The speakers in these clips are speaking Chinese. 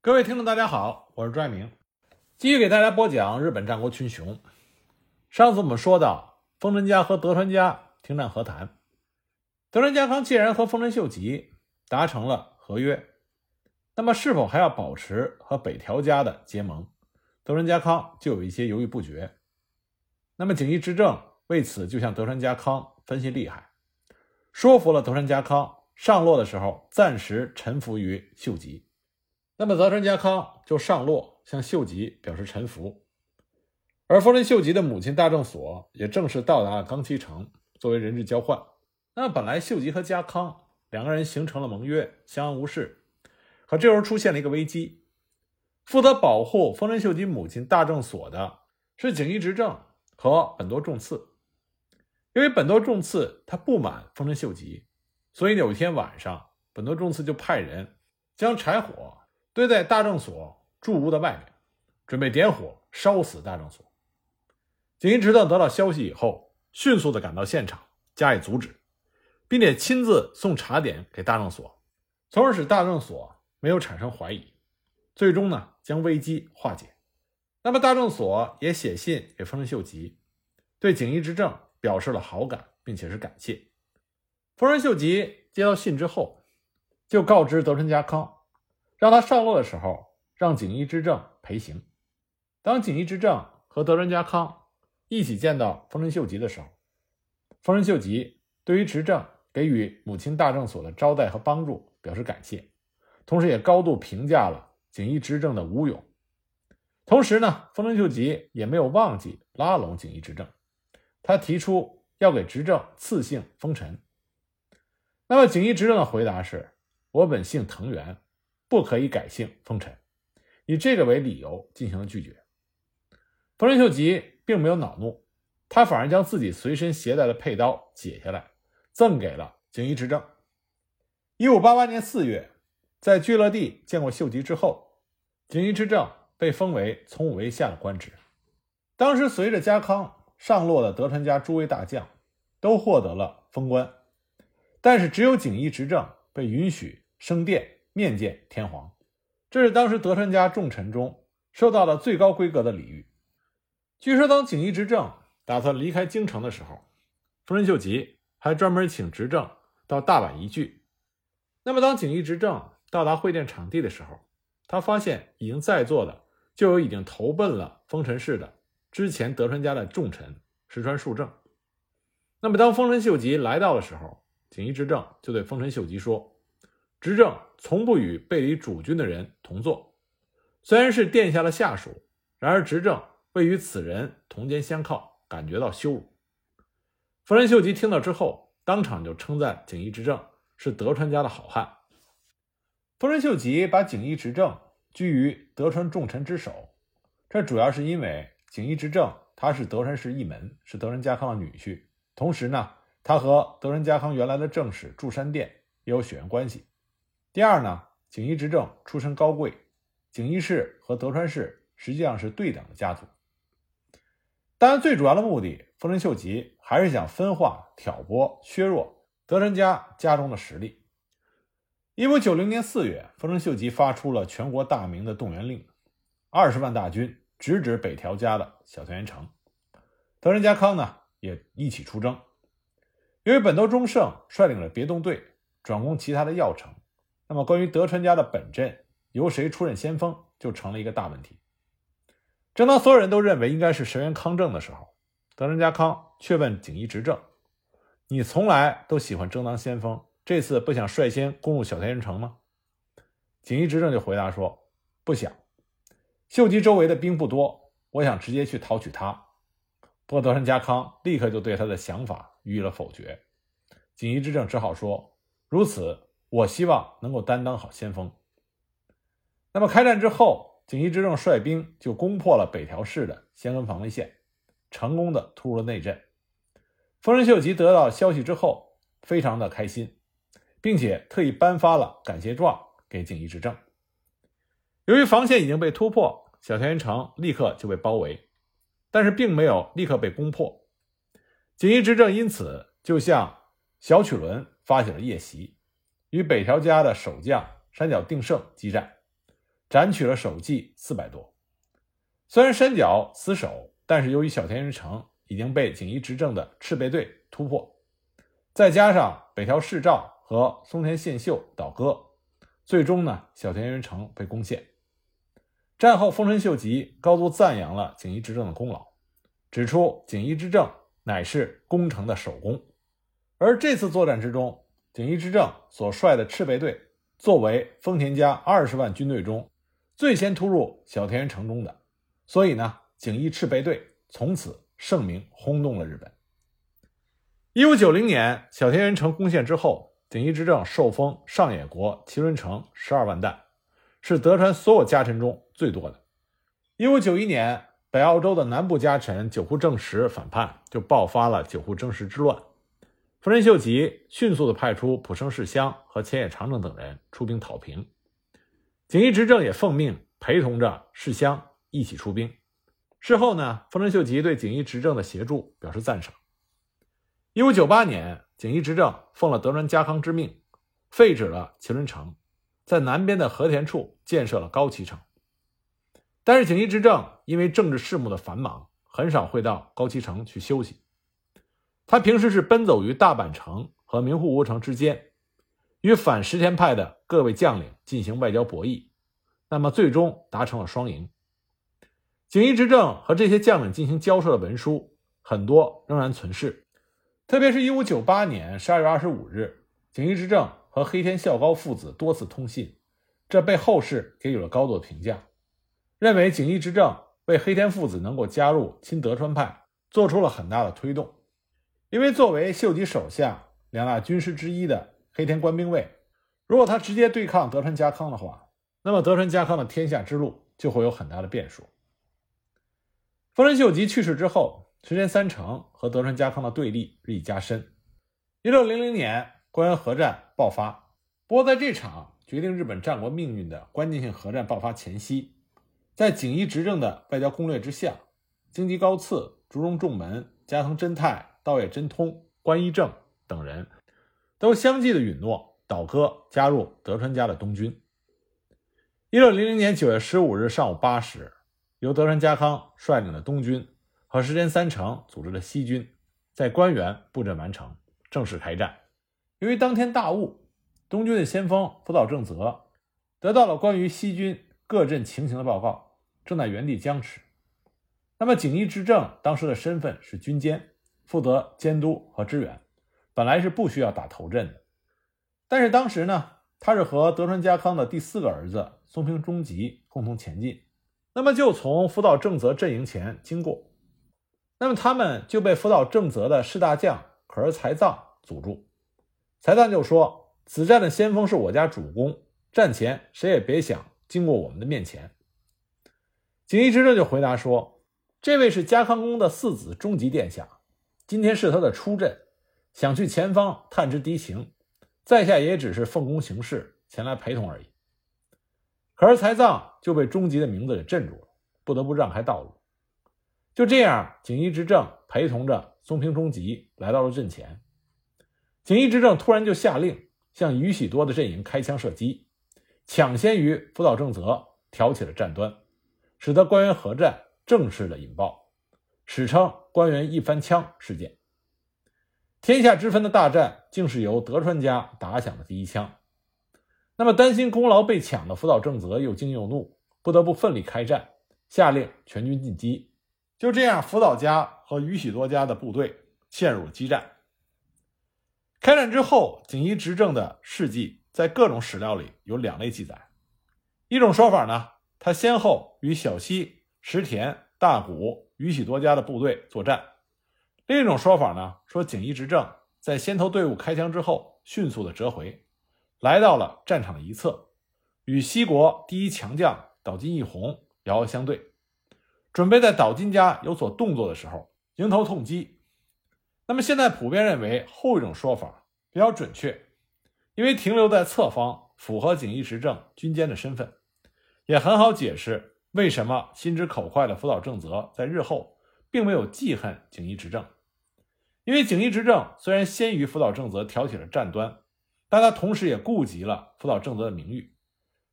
各位听众大家好，我是朱爱明，继续给大家播讲日本战国群雄。上次我们说到丰臣家和德川家停战和谈，德川家康既然和丰臣秀吉达成了合约，那么是否还要保持和北条家的结盟，德川家康就有一些犹豫不决。那么锦衣之政为此就向德川家康分析利害，说服了德川家康上洛的时候暂时臣服于秀吉。那么德川家康就上洛向秀吉表示臣服，而丰臣秀吉的母亲大政所也正式到达了冈崎城作为人质交换。那么本来秀吉和家康两个人形成了盟约，相安无事，可这时候出现了一个危机，负责保护丰臣秀吉母亲大政所的是锦衣执政和本多重次。由于本多重次他不满丰臣秀吉，所以有一天晚上本多重次就派人将柴火堆在大政所住屋的外面，准备点火烧死大政所。锦衣执政得到消息以后，迅速地赶到现场加以阻止，并且亲自送茶点给大政所，从而使大政所没有产生怀疑，最终呢将危机化解。那么大政所也写信给丰臣秀吉，对锦衣执政表示了好感，并且是感谢。丰臣秀吉接到信之后，就告知德川家康，让他上洛的时候让锦衣之政陪行。当锦衣之政和德川家康一起见到丰臣秀吉的时候，丰臣秀吉对于执政给予母亲大政所的招待和帮助表示感谢，同时也高度评价了锦衣执政的武勇。同时呢，丰臣秀吉也没有忘记拉拢锦衣执政，他提出要给执政赐姓丰臣。那么锦衣执政的回答是，我本姓藤原，不可以改姓丰臣，以这个为理由进行了拒绝。丰臣秀吉并没有恼怒，他反而将自己随身携带的佩刀解下来赠给了锦衣执政。1588年4月，在聚乐地见过秀吉之后，锦衣执政被封为从五位下的官职。当时随着家康上洛的德川家诸位大将都获得了封官，但是只有锦衣执政被允许升殿面见天皇，这是当时德川家重臣中受到了最高规格的礼遇。据说当锦衣执政打算离开京城的时候，丰臣秀吉还专门请执政到大阪一聚。那么当锦衣执政到达会见场地的时候，他发现已经在座的就有已经投奔了丰臣氏的之前德川家的重臣石川树正。那么当丰臣秀吉来到的时候，锦衣执政就对丰臣秀吉说，执政从不与背离主君的人同坐，虽然是殿下的下属，然而执政未与此人同肩相靠，感觉到羞辱。丰臣秀吉听到之后，当场就称赞锦衣执政是德川家的好汉。丰臣秀吉把锦衣执政居于德川重臣之首，这主要是因为锦衣执政他是德川氏一门，是德川家康的女婿，同时呢他和德川家康原来的正室筑山殿也有血缘关系。第二呢，锦衣执政出身高贵，锦衣氏和德川氏实际上是对等的家族。当然最主要的目的，丰臣秀吉还是想分化、挑拨、削弱德川家家中的实力。1590年4月，丰臣秀吉发出了全国大名的动员令，20万大军直指北条家的小田原城。德川家康呢也一起出征。由于本多忠胜率领了别动队转攻其他的要城，那么关于德川家的本阵由谁出任先锋就成了一个大问题。正当所有人都认为应该是石原康正的时候，德川家康却问锦衣执政，你从来都喜欢争当先锋，这次不想率先攻入小田原城吗？锦衣执政就回答说，不想，秀吉周围的兵不多，我想直接去讨取他。不过德川家康立刻就对他的想法予以了否决。锦衣执政只好说，如此我希望能够担当好先锋。那么开战之后，锦衣执政率兵就攻破了北条氏的先根防卫线，成功的突入了内阵。丰臣秀吉得到消息之后非常的开心，并且特意颁发了感谢状给锦衣执政。由于防线已经被突破，小田原城立刻就被包围，但是并没有立刻被攻破。锦衣执政因此就向小曲轮发起了夜袭，与北条家的守将山脚定胜激战。 斩取了首级400多。虽然山脚死守，但是由于小田原城已经被锦衣执政的赤备队突破，再加上北条氏照和松田宪秀倒戈，最终呢，小田原城被攻陷。战后丰臣秀吉高度赞扬了锦衣执政的功劳，指出锦衣之政乃是攻城的首功。而这次作战之中，锦衣之政所率的赤备队作为丰田家20万军队中最先突入小田原城中的，所以呢，锦衣赤备队从此盛名轰动了日本。1590年小田原城攻陷之后，锦衣之政受封上野国麒麟城12万石，是德川所有家臣中最多的。1591年北澳洲的南部家臣久户正实反叛，就爆发了久户征实之乱。丰臣秀吉迅速地派出浦生世香和前野长政等人出兵讨平，锦衣执政也奉命陪同着世香一起出兵。事后呢，丰臣秀吉对锦衣执政的协助表示赞赏。1598年，锦衣执政奉了德川家康之命，废止了麒麟城，在南边的和田处建设了高崎城。但是锦衣执政因为政治事务的繁忙，很少会到高崎城去休息。他平时是奔走于大阪城和名护屋城之间，与反石田派的各位将领进行外交博弈，那么最终达成了双赢。锦衣执政和这些将领进行交涉的文书很多仍然存世，特别是1598年12月25日，锦衣执政和黑田孝高父子多次通信，这被后世给予了高度的评价，认为锦衣执政为黑田父子能够加入亲德川派做出了很大的推动。因为作为秀吉手下2大军师之一的黑田官兵卫，如果他直接对抗德川家康的话，那么德川家康的天下之路就会有很大的变数。丰臣秀吉去世之后，石田三成和德川家康的对立日益加深。1600年关原合战爆发，不过在这场决定日本战国命运的关键性核战爆发前夕，在锦衣执政的外交攻略之下，京吉高次、竹中重门、加藤真太、稻叶真通、关一正等人都相继的允诺倒戈加入德川家的东军。1600年9月15日上午8时，由德川家康率领的东军和石田三成组织的西军在关原布阵完成，正式开战。由于当天大雾，东军的先锋福岛正则得到了关于西军各阵情形的报告，正在原地僵持。那么锦衣执政当时的身份是军监，负责监督和支援，本来是不需要打头阵的。但是当时呢，他是和德川家康的第4个儿子松平忠吉共同前进，那么就从福岛正则阵营前经过，那么他们就被福岛正则的士大将可儿才藏阻住。才藏就说，此战的先锋是我家主公，战前谁也别想经过我们的面前。锦衣执政就回答说，这位是家康公的4子忠吉殿下，今天是他的出阵，想去前方探知敌情，在下也只是奉公行事，前来陪同而已。可是才藏就被忠吉的名字给镇住了，不得不让开道路。就这样，锦衣执政陪同着松平忠吉来到了阵前。锦衣执政突然就下令向宇喜多的阵营开枪射击，抢先于福岛正则挑起了战端，使得关原合战正式的引爆，史称关原一番枪事件。天下之分的大战竟是由德川家打响的第一枪。那么担心功劳被抢的福岛正则又惊又怒，不得不奋力开战，下令全军进击。就这样，福岛家和宇喜多家的部队陷入了激战。开战之后，锦衣执政的事迹在各种史料里有2类记载。一种说法呢，他先后与小西、石田、大谷、宇喜多家的部队作战。另一种说法呢，说锦衣执政在先头队伍开枪之后迅速的折回，来到了战场的一侧，与西国第一强将岛津义弘遥遥相对，准备在岛津家有所动作的时候迎头痛击。那么现在普遍认为后一种说法比较准确，因为停留在侧方符合锦衣执政军监的身份，也很好解释为什么心直口快的福岛正则在日后并没有记恨锦衣执政。因为锦衣执政虽然先于福岛正则挑起了战端，但他同时也顾及了福岛正则的名誉，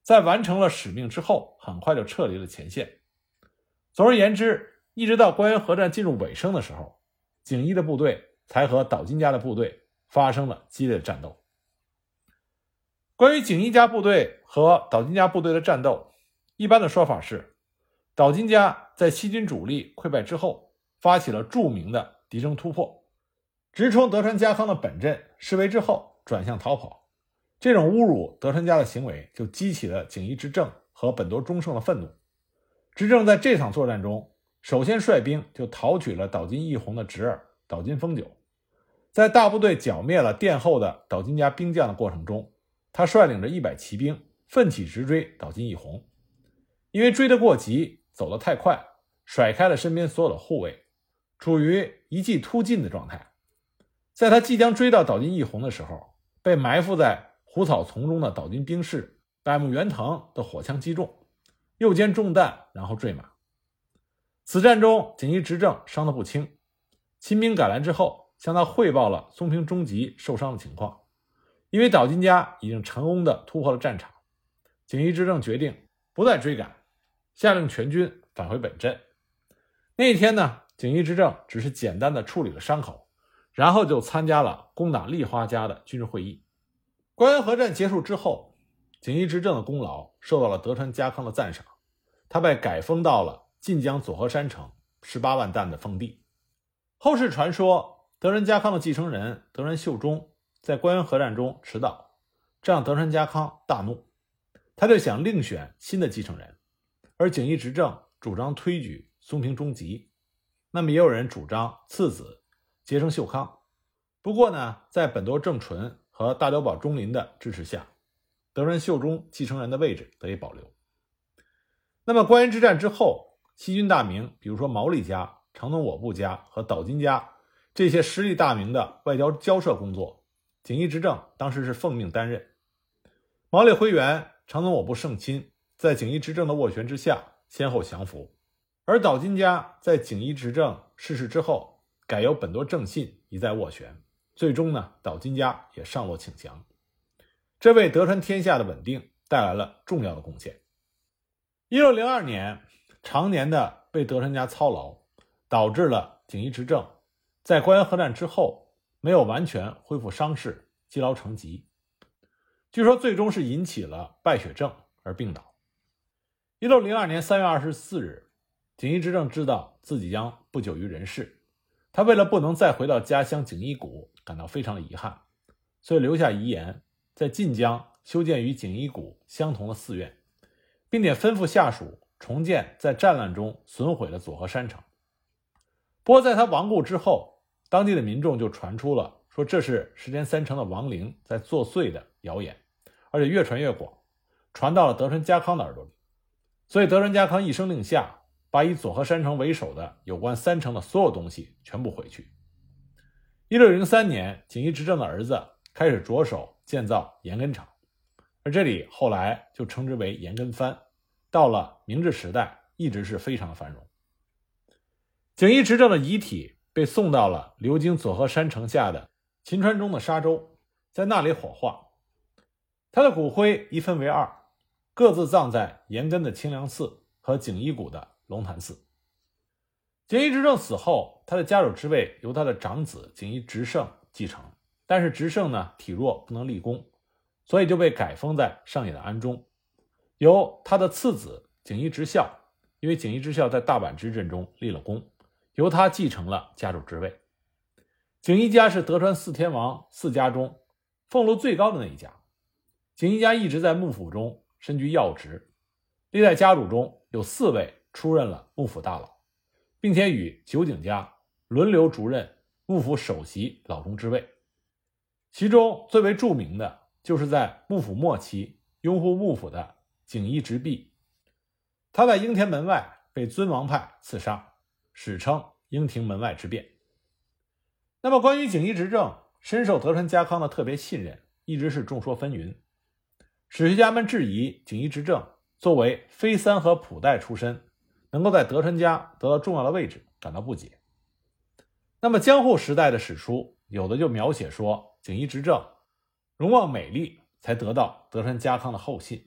在完成了使命之后，很快就撤离了前线。总而言之，一直到关原合战进入尾声的时候，景一的部队才和岛津家的部队发生了激烈的战斗。关于景一家部队和岛津家部队的战斗，一般的说法是，岛津家在西军主力溃败之后，发起了著名的敌征突破，直冲德川家康的本阵示威之后转向逃跑。这种侮辱德川家的行为就激起了景一执政和本多忠胜的愤怒。执政在这场作战中，首先率兵就讨取了岛津义弘的侄儿岛津丰久。在大部队剿灭了殿后的岛津家兵将的过程中，他率领着100骑兵奋起直追岛津义弘。因为追得过急，走得太快，甩开了身边所有的护卫，处于一骑突进的状态。在他即将追到岛津义弘的时候，被埋伏在虎草丛中的岛津兵士百木元藤的火枪击中，右肩中弹，然后坠马。此战中景一执政伤得不轻，亲兵赶来之后向他汇报了松平忠吉受伤的情况。因为岛津家已经成功地突破了战场，景一执政决定不再追赶，下令全军返回本阵。那一天呢，景一执政只是简单的处理了伤口，然后就参加了攻打立花家的军事会议。关原合战结束之后，景一执政的功劳受到了德川家康的赞赏，他被改封到了近江佐和山城18万担的封地。后世传说德川家康的继承人德川秀忠在关原合战中迟到，这让德川家康大怒，他就想另选新的继承人。而景一执政主张推举松平忠吉，那么也有人主张次子结城秀康。不过呢，在本多正纯和大久保忠林的支持下，德川秀忠继承人的位置得以保留。那么关原之战之后，西军大名，比如说毛利家、长宗我部家和岛津家这些实力大名的外交交涉工作，景一执政当时是奉命担任。毛利辉元、长宗我部胜亲在景一执政的斡旋之下先后降服，而岛津家在景一执政逝世之后，改由本多正信一再斡旋，最终呢，岛津家也上洛请降，这为德川天下的稳定带来了重要的贡献。1602年，常年的被德川家操劳，导致了景一执政在关原合战之后没有完全恢复伤势，积劳成疾，据说最终是引起了败血症而病倒。1602年3月24日，景一执政知道自己将不久于人世，他为了不能再回到家乡景一谷感到非常的遗憾，所以留下遗言，在晋江修建与景一谷相同的寺院，并且吩咐下属重建在战乱中损毁的佐和山城。不过在他亡故之后，当地的民众就传出了说这是石田三成的亡灵在作祟的谣言，而且越传越广，传到了德川家康的耳朵里。所以德川家康一声令下，把以佐和山城为首的有关三城的所有东西全部毁去。1603年，景一执政的儿子开始着手建造盐根厂，而这里后来就称之为盐根藩，到了明治时代一直是非常繁荣。景一执政的遗体被送到了流经佐和山城下的秦川中的沙洲，在那里火化。他的骨灰一分为2，各自葬在盐根的清凉寺和景一谷的龙潭寺。景一执政死后，他的家主之位由他的长子景一直胜继承，但是直胜呢体弱不能立功，所以就被改封在上野的安中，由他的次子景一直孝，因为景一直孝在大阪之阵中立了功，由他继承了家主之位。景一家是德川四天王4家中俸禄最高的那一家，景一家一直在幕府中身居要职，历代家主中有4位出任了幕府大佬，并且与酒井家轮流主任幕府首席老中之位。其中最为著名的就是在幕府末期拥护幕府的景一直弼，他在应天门外被尊王派刺杀，史称应庭门外之变。那么关于景一执政深受德川家康的特别信任，一直是众说纷纭。史学家们质疑景一执政作为非三河普代出身，能够在德川家得到重要的位置感到不解。那么江户时代的史书有的就描写说景一执政容貌美丽，才得到德川家康的厚信，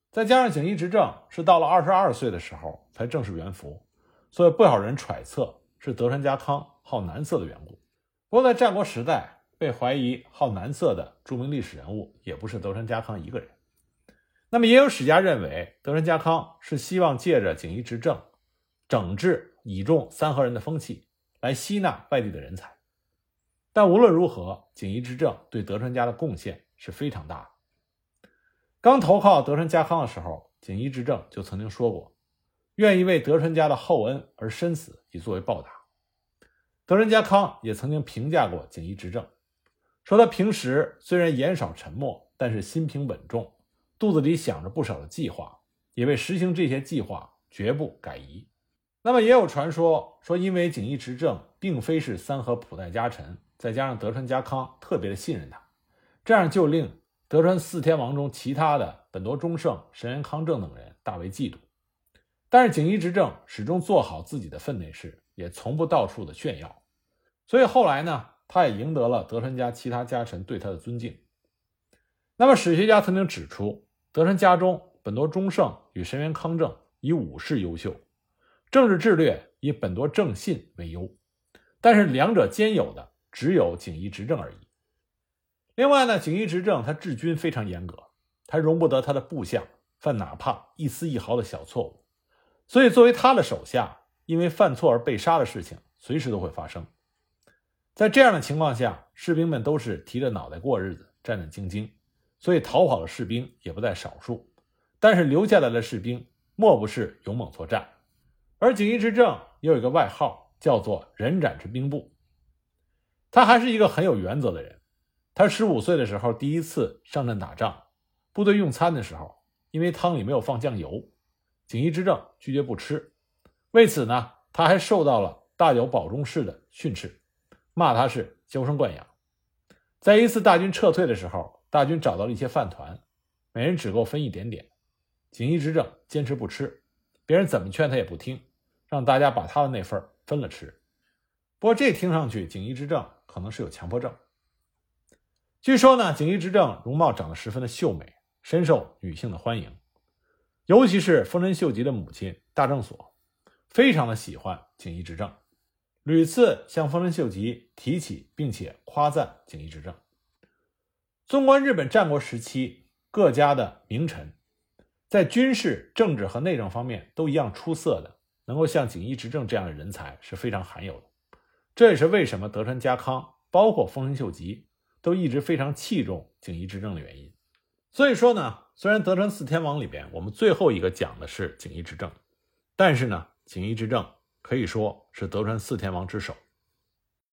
再加上景一执政是到了22岁的时候才正式元服，所以不少人揣测是德川家康好男色的缘故。不过在战国时代，被怀疑好男色的著名历史人物也不是德川家康一个人。那么也有史家认为，德川家康是希望借着景一执政整治倚重三河人的风气，来吸纳外地的人才。但无论如何，景一执政对德川家的贡献是非常大的。刚投靠德川家康的时候，景一执政就曾经说过，愿意为德川家的厚恩而身死，以作为报答。德川家康也曾经评价过景一执政，说他平时虽然言少沉默，但是心平稳重，肚子里想着不少的计划，也为实行这些计划绝不改移。那么也有传说说，因为景一执政并非是三河普代家臣，再加上德川家康特别的信任他，这样就令德川四天王中其他的本多忠胜、神原康正等人大为嫉妒。但是景一执政始终做好自己的分内事，也从不到处的炫耀，所以后来呢，他也赢得了德川家其他家臣对他的尊敬。那么史学家曾经指出，德川家中本多忠胜与神原康正以武士优秀，政治智略以本多正信为优，但是两者兼有的只有景一执政而已。另外呢，景一执政他治军非常严格，他容不得他的部下犯哪怕一丝一毫的小错误，所以作为他的手下，因为犯错而被杀的事情随时都会发生。在这样的情况下，士兵们都是提着脑袋过日子，战战兢兢，所以逃跑的士兵也不在少数，但是留下来的士兵莫不是勇猛作战。而景一执政也有一个外号，叫做人斩之兵部。他还是一个很有原则的人。他15岁的时候第一次上阵打仗，部队用餐的时候，因为汤里没有放酱油，景一执政拒绝不吃。为此呢，他还受到了大久保中士的训斥，骂他是娇生惯养。在一次大军撤退的时候，大军找到了一些饭团，每人只够分一点点。景一执政坚持不吃，别人怎么劝他也不听，让大家把他的那份分了吃。不过这听上去景一执政可能是有强迫症。据说呢，景一执政容貌长得十分的秀美，深受女性的欢迎，尤其是丰臣秀吉的母亲大正所非常的喜欢景一执政，屡次向丰臣秀吉提起并且夸赞景一执政。纵观日本战国时期各家的名臣，在军事、政治和内政方面都一样出色的，能够像景一执政这样的人才是非常罕有的。这也是为什么德川家康包括丰臣秀吉都一直非常器重景一执政的原因。所以说呢，虽然德川四天王里边我们最后一个讲的是景一执政，但是呢，景一执政可以说是德川四天王之首。